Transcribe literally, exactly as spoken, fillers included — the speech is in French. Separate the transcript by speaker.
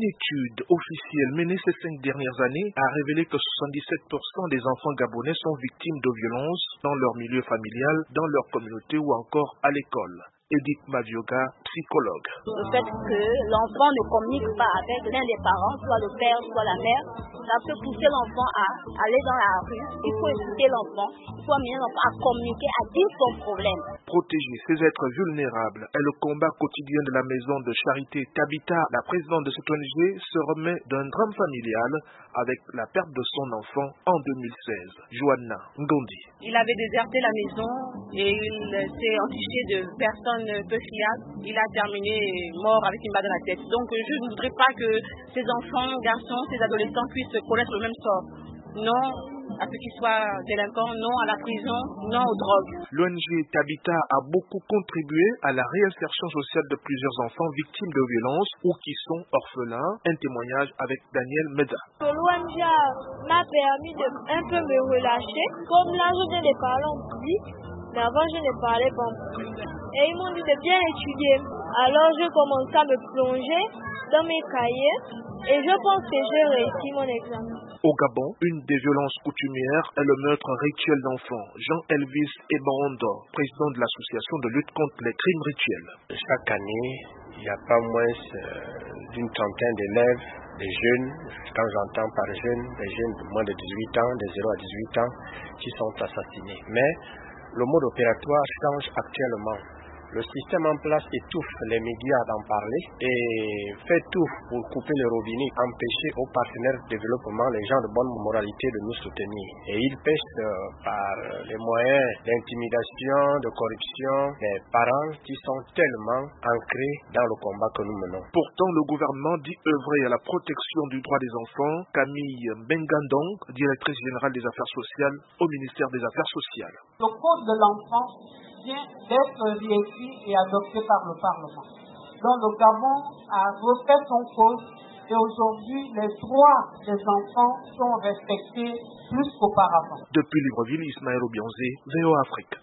Speaker 1: Une étude officielle menée ces cinq dernières années a révélé que soixante-dix-sept pour cent des enfants gabonais sont victimes de violences dans leur milieu familial, dans leur communauté ou encore à l'école. Edith Mavioga, psychologue.
Speaker 2: Le fait que l'enfant ne communique pas avec l'un des parents, soit le père, soit la mère, ça peut pousser l'enfant à aller dans la rue. Il faut écouter l'enfant, il faut amener l'enfant à communiquer, à dire son problème.
Speaker 1: Protéger ces êtres vulnérables est le combat quotidien de la maison de charité Tabita. La présidente de cette O N G se remet d'un drame familial avec la perte de son enfant en deux mille seize. Joanna Ngondi.
Speaker 3: Il avait déserté la maison et il s'est entiché de personnes peu fiables. Il a terminé mort avec une balle dans la tête. Donc je ne voudrais pas que ces enfants, garçons, ces adolescents puissent connaître le même sort. Non à ceux qui soient délinquants, non à la prison, non aux drogues.
Speaker 1: L'O N G Tabita a beaucoup contribué à la réinsertion sociale de plusieurs enfants victimes de violences ou qui sont orphelins. Un témoignage avec Daniel Meda.
Speaker 4: L'O N G m'a permis de un peu me relâcher. Comme là, je viens de parler en public, mais avant, je ne parlais pas en public. Et ils m'ont dit de bien étudier. Alors, je commençais à me plonger dans mes cahiers et je pense que j'ai réussi mon examen.
Speaker 1: Au Gabon, une des violences coutumières est le meurtre rituel d'enfants. Jean-Elvis Ebando, président de l'association de lutte contre les crimes rituels.
Speaker 5: Chaque année, il y a pas moins d'une trentaine d'élèves, des jeunes, quand j'entends par jeunes, des jeunes de moins de dix-huit ans, de zéro à dix-huit ans, qui sont assassinés. Mais le mode opératoire change actuellement. Le système en place étouffe les médias d'en parler et fait tout pour couper le robinet, empêcher aux partenaires de développement, les gens de bonne moralité, de nous soutenir. Et ils pêchent euh, par les moyens d'intimidation, de corruption, des parents qui sont tellement ancrés dans le combat que nous menons.
Speaker 1: Pourtant, le gouvernement dit œuvrer à la protection du droit des enfants. Camille Bengandong, directrice générale des affaires sociales au ministère des Affaires sociales.
Speaker 6: Le code de l'enfant vient d'être réécrit et adopté par le Parlement. Donc le Gabon a refait son code et aujourd'hui les droits des enfants sont respectés plus qu'auparavant.
Speaker 1: Depuis Libreville, Ismaël Obianzé, V O A Afrique.